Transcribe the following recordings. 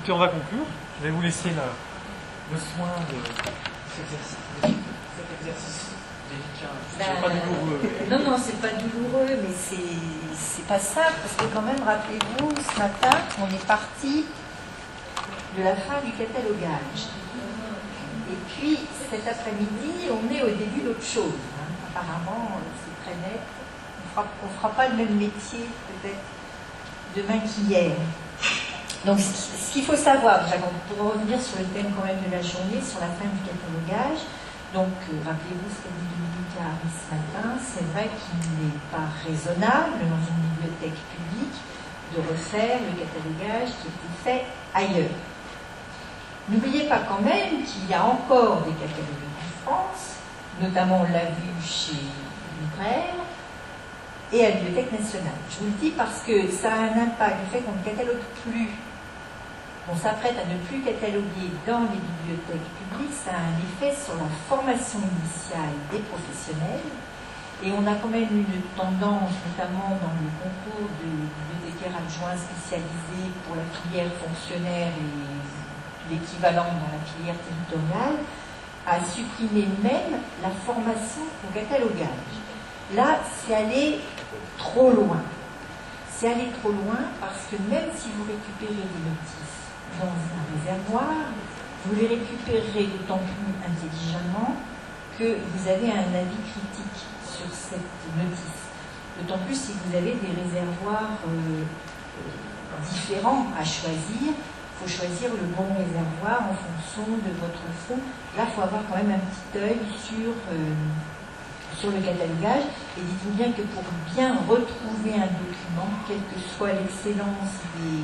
écoutez, on va conclure. Je vais vous laisser le soin de cet exercice délicat. C'est pas douloureux. Non, c'est pas douloureux, mais c'est pas simple, parce que quand même, rappelez-vous, ce matin, on est parti de la fin du catalogage. Et puis, cet après-midi, on est au début d'autre chose. Apparemment, c'est très net. On ne fera pas le même métier, peut-être, demain qu'hier. Donc, ce qu'il faut savoir, déjà, pour revenir sur le thème quand même de la journée, sur la fin du catalogage, donc, rappelez-vous ce qu'a dit Dominique Harry ce matin, c'est vrai qu'il n'est pas raisonnable, dans une bibliothèque publique, de refaire le catalogage qui a été fait ailleurs. N'oubliez pas quand même qu'il y a encore des catalogues en France, notamment on l'a vu chez Libraire, et à la Bibliothèque nationale. Je vous le dis parce que ça a un impact, le fait qu'on ne catalogue plus, on s'apprête à ne plus cataloguer dans les bibliothèques publiques, ça a un effet sur la formation initiale des professionnels, et on a quand même une tendance, notamment dans le concours de bibliothécaires adjoints spécialisés pour la filière fonctionnaire et l'équivalent dans la filière territoriale, à supprimer même la formation au catalogage. Là, c'est aller trop loin. C'est aller trop loin parce que même si vous récupérez des notices dans un réservoir, vous les récupérerez d'autant plus intelligemment que vous avez un avis critique sur cette notice. D'autant plus si vous avez des réservoirs différents à choisir. Il faut choisir le bon réservoir en fonction de votre fond. Là, il faut avoir quand même un petit œil sur le catalogage. Et dites-vous bien que pour bien retrouver un document, quelle que soit l'excellence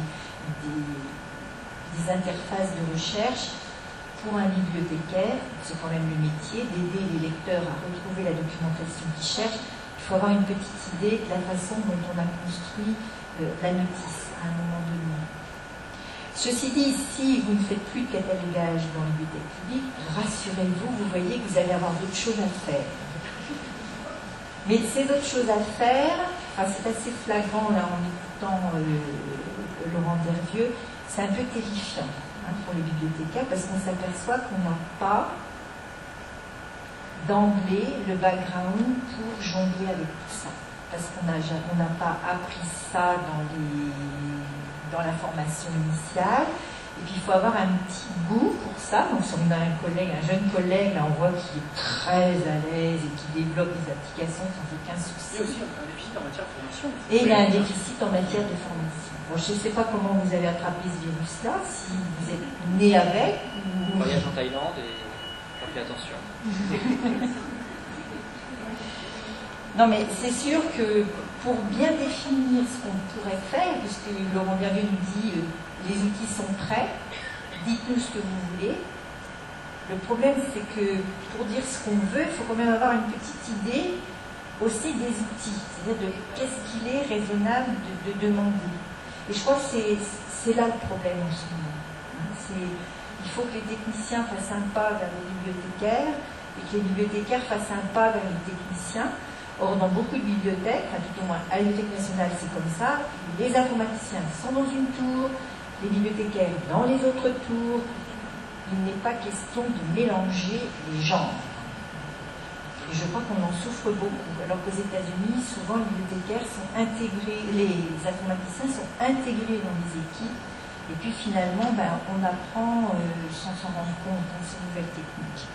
des interfaces de recherche, pour un bibliothécaire, c'est quand même le métier d'aider les lecteurs à retrouver la documentation qu'ils cherchent. Il faut avoir une petite idée de la façon dont on a construit la notice à un moment donné. Ceci dit, si vous ne faites plus de catalogage dans les bibliothèques publiques, rassurez-vous, vous voyez que vous allez avoir d'autres choses à faire. Mais ces autres choses à faire, c'est assez flagrant là en écoutant Laurent Dervieux, c'est un peu terrifiant pour les bibliothécaires parce qu'on s'aperçoit qu'on n'a pas d'emblée le background pour jongler avec tout ça. Parce qu'on n'a pas appris ça dans la formation initiale. Et puis il faut avoir un petit goût pour ça. Donc si on a un jeune collègue, là on voit qu'il est très à l'aise et qui développe des applications sans aucun souci. Il y a aussi un déficit en matière de formation. Et il y a un déficit en matière de formation. Bon, je ne sais pas comment vous avez attrapé ce virus-là, si vous êtes né avec ou... Voyage en Thaïlande et on fait attention. Non, mais c'est sûr que pour bien définir ce qu'on pourrait faire, puisque Laurent Dervieux nous dit les outils sont prêts, dites-nous ce que vous voulez. Le problème, c'est que pour dire ce qu'on veut, il faut quand même avoir une petite idée aussi des outils, c'est-à-dire de qu'est-ce qu'il est raisonnable de demander. Et je crois que c'est là le problème en ce moment. Il faut que les techniciens fassent un pas vers les bibliothécaires et que les bibliothécaires fassent un pas vers les techniciens. Or, dans beaucoup de bibliothèques, tout au moins à la Bibliothèque nationale, c'est comme ça, les informaticiens sont dans une tour, les bibliothécaires dans les autres tours. Il n'est pas question de mélanger les genres. Et je crois qu'on en souffre beaucoup. Alors qu'aux États-Unis, souvent les bibliothécaires sont intégrés, les informaticiens sont intégrés dans les équipes, et puis finalement, on apprend sans s'en rendre compte ces nouvelles techniques.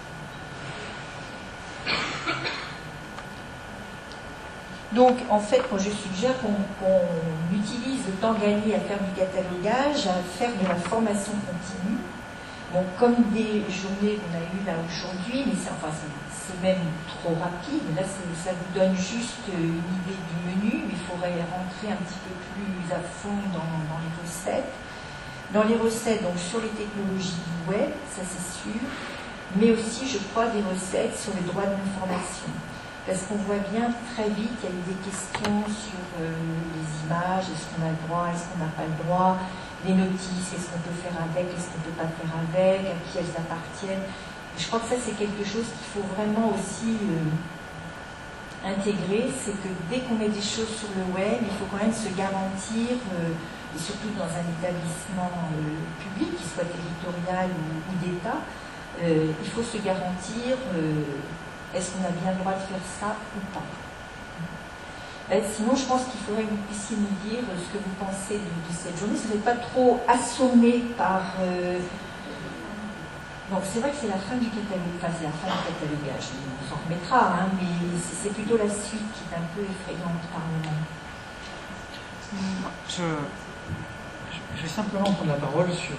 Donc, en fait, moi je suggère qu'on utilise le temps gagné à faire du catalogage, à faire de la formation continue. Bon, comme des journées qu'on a eues là aujourd'hui, mais c'est même trop rapide. Là, ça vous donne juste une idée du menu, mais il faudrait rentrer un petit peu plus à fond dans les recettes. Dans les recettes, donc sur les technologies du web, ça c'est sûr, mais aussi, je crois, des recettes sur les droits de l'information. Parce qu'on voit bien très vite, il y a eu des questions sur les images, est-ce qu'on a le droit, est-ce qu'on n'a pas le droit, les notices, est-ce qu'on peut faire avec, est-ce qu'on ne peut pas faire avec, à qui elles appartiennent. Je crois que ça c'est quelque chose qu'il faut vraiment aussi intégrer, c'est que dès qu'on met des choses sur le web, il faut quand même se garantir, et surtout dans un établissement public, soit territoriale ou d'État, il faut se garantir est-ce qu'on a bien le droit de faire ça ou pas. Sinon, je pense qu'il faudrait que vous puissiez nous dire ce que vous pensez de cette journée. Si vous n'êtes pas trop assommé par... Donc c'est vrai que c'est la fin du catalogue, enfin c'est la fin du catalogage, on s'en remettra, hein, mais c'est plutôt la suite qui est un peu effrayante par moment. Je vais simplement prendre la parole sur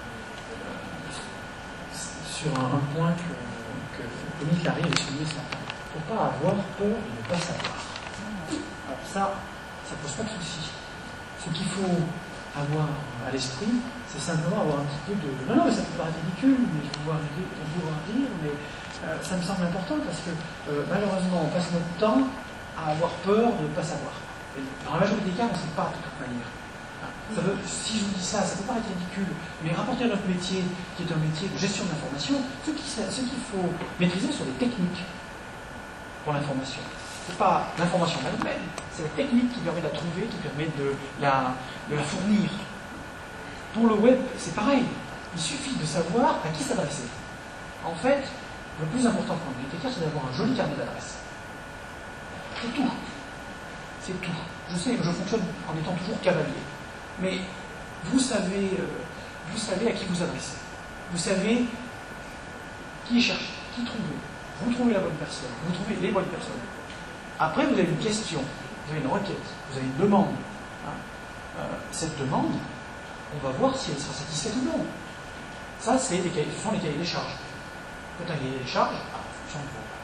un point que Dominique Larry avait souligné ce matin. Il ne faut pas avoir peur de ne pas savoir. Alors ça pose pas de souci. Ce qu'il faut avoir à l'esprit, c'est simplement avoir un petit peu de... Non, mais ça peut paraître ridicule, mais je vais pouvoir dire, mais ça me semble important parce que malheureusement, on passe notre temps à avoir peur de ne pas savoir. Et dans la majorité des cas, on ne sait pas de toute manière. Si je vous dis ça, ça peut paraître ridicule, mais rapporter à notre métier, qui est un métier de gestion de l'information, ce qu'il faut maîtriser sur les techniques pour l'information. Ce n'est pas l'information elle-même, c'est la technique qui permet de la trouver, qui permet de la fournir. Pour le web, c'est pareil. Il suffit de savoir à qui s'adresser. En fait, le plus important pour un bibliothécaire, c'est d'avoir un joli carnet d'adresses. C'est tout. C'est tout. Je sais, je fonctionne en étant toujours cavalier. Mais vous savez à qui vous adressez. Vous savez qui chercher, qui trouver. Vous trouvez la bonne personne, vous trouvez les bonnes personnes. Après, vous avez une question, vous avez une requête, vous avez une demande. Cette demande, on va voir si elle sera satisfaite ou non. Ça, ce sont les cahiers des charges. Vous faites un cahier des charges, en fonction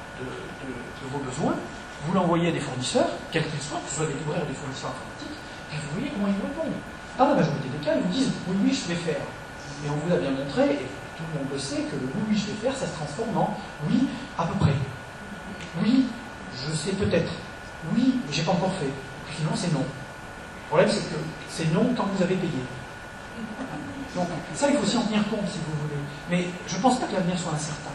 de vos besoins, vous l'envoyez à des fournisseurs, quels qu'ils soient, que ce soit des libraires ou des fournisseurs informatiques, et vous voyez comment ils vous répondent. Dans la majorité des cas, ils vous disent « oui, je vais faire ». Et on vous a bien montré, et tout le monde le sait, que le « oui, je vais faire », ça se transforme en « oui, à peu près ». Oui, je sais peut-être. Oui, mais j'ai pas encore fait. Et puis finalement, c'est non. Le problème, c'est que c'est non tant que vous avez payé. Donc, ça, il faut aussi en tenir compte, si vous voulez. Mais je ne pense pas que l'avenir soit incertain.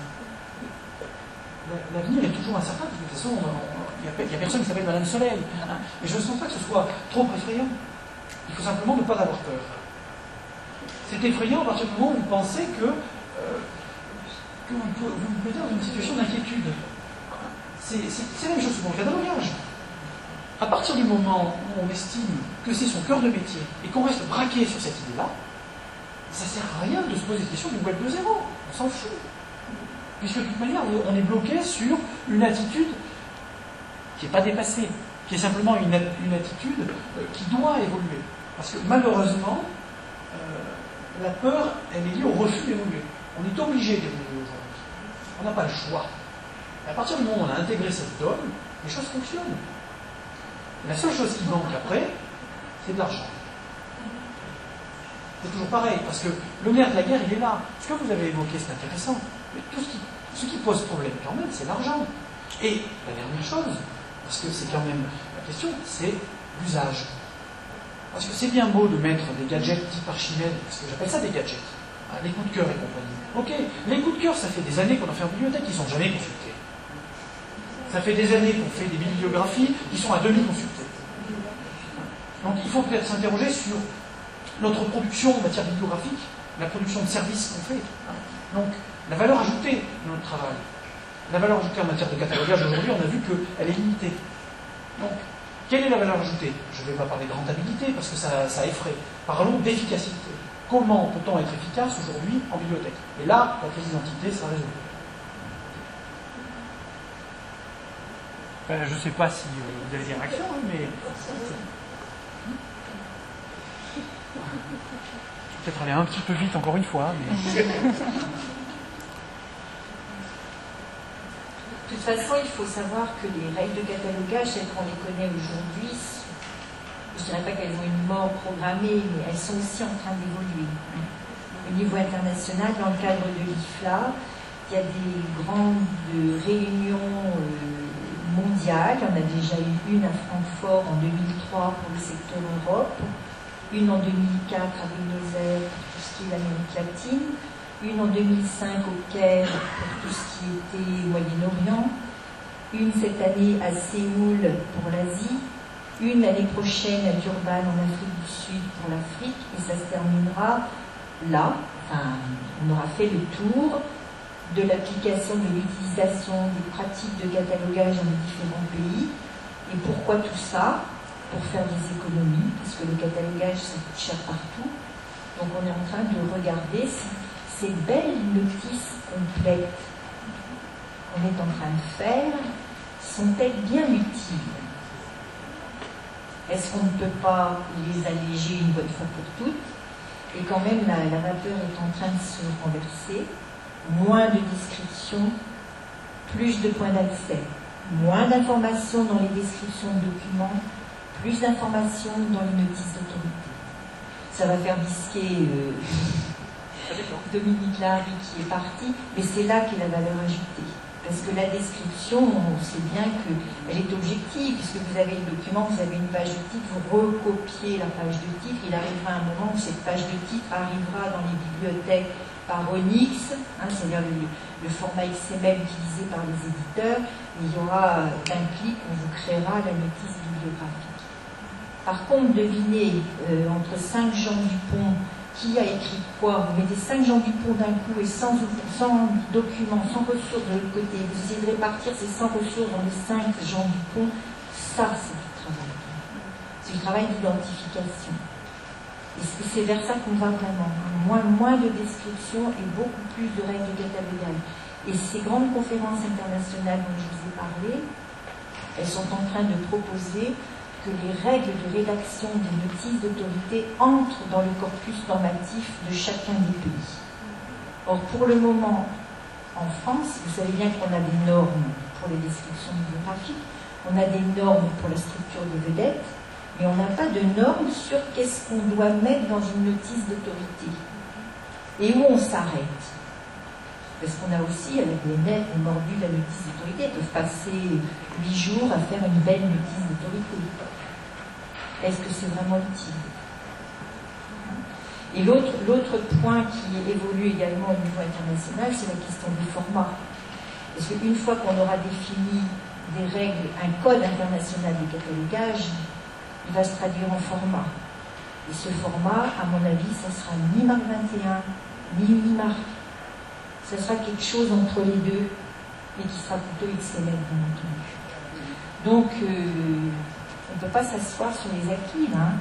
L'avenir est toujours incertain, de toute façon, il n'y a personne qui s'appelle Madame Soleil. Hein. Mais je ne sens pas que ce soit trop effrayant. Il faut simplement ne pas avoir peur. C'est effrayant à partir du moment où vous pensez que vous vous mettez dans une situation d'inquiétude. C'est la même chose pour le catalogage. À partir du moment où on estime que c'est son cœur de métier et qu'on reste braqué sur cette idée-là, ça ne sert à rien de se poser des questions du web de zéro. On s'en fout. Puisque de toute manière, on est bloqué sur une attitude qui n'est pas dépassée, qui est simplement une attitude qui doit évoluer. Parce que malheureusement, la peur, elle est liée au refus d'évoluer. On est obligé d'évoluer aujourd'hui. On n'a pas le choix. Et à partir du moment où on a intégré cette dogme, les choses fonctionnent. La seule chose qui manque après, c'est de l'argent. C'est toujours pareil, parce que le nerf de la guerre, il est là. Ce que vous avez évoqué, c'est intéressant. Mais ce qui pose problème quand même, c'est l'argent. Et la dernière chose, parce que c'est quand même la question, c'est l'usage. Parce que c'est bien beau de mettre des gadgets type Archimède, parce que j'appelle ça des gadgets. Les coups de cœur et compagnie. Ok, les coups de cœur, ça fait des années qu'on en fait en bibliothèque, ils ne sont jamais consultés. Ça fait des années qu'on fait des bibliographies qui sont à demi consultées. Donc il faut peut-être s'interroger sur notre production en matière bibliographique, la production de services qu'on fait. Donc la valeur ajoutée de notre travail. La valeur ajoutée en matière de catalogage, aujourd'hui, on a vu qu'elle est limitée. Donc, quelle est la valeur ajoutée? Je ne vais pas parler de rentabilité, parce que ça effraie. Parlons d'efficacité. Comment peut-on être efficace aujourd'hui en bibliothèque? Et là, la crise d'identité sera résolue. Je ne sais pas si vous avez des réactions, mais... Peut-être aller un petit peu vite encore une fois, mais... De toute façon, il faut savoir que les règles de catalogage, telles qu'on les connaît aujourd'hui, je ne dirais pas qu'elles ont une mort programmée, mais elles sont aussi en train d'évoluer. Au niveau international, dans le cadre de l'IFLA, il y a des grandes réunions mondiales. Il y en a déjà eu une à Francfort en 2003 pour le secteur Europe, une en 2004 à Buenos Aires pour tout ce qui est l'Amérique latine, une en 2005 au Caire pour tout ce qui était Moyen-Orient, une cette année à Séoul pour l'Asie, une l'année prochaine à Durban en Afrique du Sud pour l'Afrique, et ça se terminera là, on aura fait le tour de l'application, de l'utilisation des pratiques de catalogage dans les différents pays. Et pourquoi tout ça? Pour faire des économies, parce que le catalogage, ça coûte cher partout. Donc on est en train de regarder si ces belles notices complètes qu'on est en train de faire sont-elles bien utiles? Est-ce qu'on ne peut pas les alléger une bonne fois pour toutes? Et quand même, la vapeur est en train de se renverser. Moins de descriptions, plus de points d'accès. Moins d'informations dans les descriptions de documents, plus d'informations dans les notices d'autorité. Ça va faire bisquer Dominique Larry qui est parti, mais c'est là qu'est la valeur ajoutée. Parce que la description, on sait bien qu'elle est objective, puisque vous avez le document, vous avez une page de titre, vous recopiez la page de titre, il arrivera un moment où cette page de titre arrivera dans les bibliothèques par Onyx, c'est-à-dire le format XML utilisé par les éditeurs, et il y aura d'un clic, on vous créera la notice bibliographique. Par contre, devinez, entre 5 Jean Dupont, qui a écrit quoi? Vous mettez 5 Jean Dupont d'un coup et sans documents, sans ressources de l'autre côté. Vous essayez de répartir ces 100 ressources dans les 5 Jean Dupont. Ça, c'est du travail. C'est du travail d'identification. Et c'est vers ça qu'on va vraiment. Moins de descriptions et beaucoup plus de règles catalogales. Et ces grandes conférences internationales dont je vous ai parlé, elles sont en train de proposer que les règles de rédaction des notices d'autorité entrent dans le corpus normatif de chacun des pays. Or, pour le moment, en France, vous savez bien qu'on a des normes pour les descriptions bibliographiques, on a des normes pour la structure des vedettes, mais on n'a pas de normes sur qu'est-ce qu'on doit mettre dans une notice d'autorité. Et où on s'arrête. Parce qu'on a aussi, avec les nets, les mordus de la notice d'autorité, ils peuvent passer 8 jours à faire une belle notice d'autorité. Est-ce que c'est vraiment utile? Et l'autre point qui évolue également au niveau international, c'est la question des formats. Parce qu'une fois qu'on aura défini des règles, un code international de catalogage, il va se traduire en format. Et ce format, à mon avis, ça sera ni Marc 21, ni Unimarc. Ça sera quelque chose entre les deux, et qui sera plutôt XML, bien entendu. Donc, on ne peut pas s'asseoir sur les acquis, là.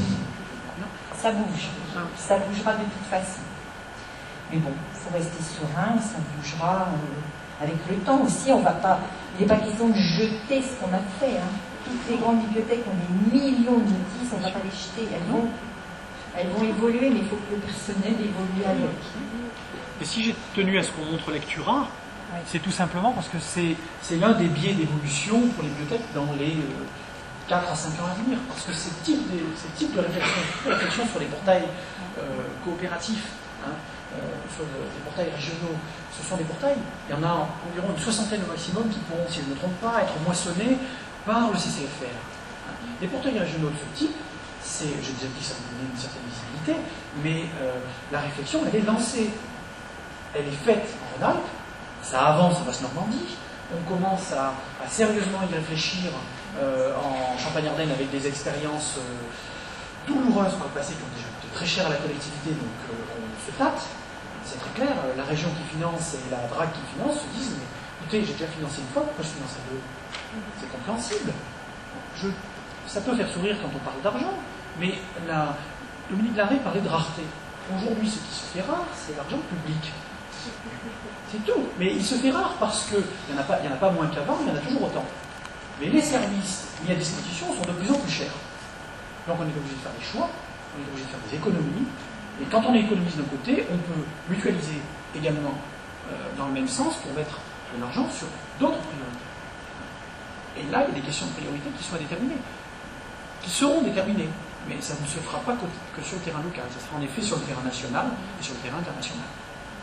Ça bouge. Ça bougera de toute façon. Mais bon, il faut rester serein, ça bougera avec le temps aussi. On va pas, il n'est pas question de jeter ce qu'on a fait. Toutes les grandes bibliothèques ont des millions de notices, on ne va pas les jeter. Elles vont évoluer, mais il faut que le personnel évolue avec. Et si j'ai tenu à ce qu'on montre Lectura, c'est tout simplement parce que c'est l'un des biais d'évolution pour les bibliothèques dans les 4 à 5 ans à venir. Parce que ces types de réflexion sur les portails coopératifs, sur les portails régionaux, ce sont des portails. Il y en a environ une 60aine au maximum qui pourront, si je ne me trompe pas, être moissonnés par le CCFR. Les portails régionaux de ce type, je disais que ça vous donne une certaine visibilité, mais la réflexion, elle est lancée. Elle est faite en Rhône-Alpes, ça avance en Basse-Normandie, on commence à sérieusement y réfléchir en Champagne-Ardenne avec des expériences douloureuses par le passé qui ont déjà coûté très cher à la collectivité, donc on se tâte, c'est très clair, la région qui finance et la DRAC qui finance se disent, mais écoutez, j'ai déjà financé une fois, pourquoi je finance à deux? C'est compréhensible. Ça peut faire sourire quand on parle d'argent, mais Dominique Larrey parlait de rareté. Aujourd'hui, ce qui se fait rare, c'est l'argent public. C'est tout. Mais il se fait rare parce qu'il n'y en a pas moins qu'avant, il y en a toujours autant. Mais les services mis à disposition sont de plus en plus chers. Donc on est obligé de faire des choix, on est obligé de faire des économies. Et quand on économise d'un côté, on peut mutualiser également dans le même sens pour mettre de l'argent sur d'autres priorités. Et là, il y a des questions de priorité qui seront déterminées. Mais ça ne se fera pas que sur le terrain local, ça sera en effet sur le terrain national et sur le terrain international.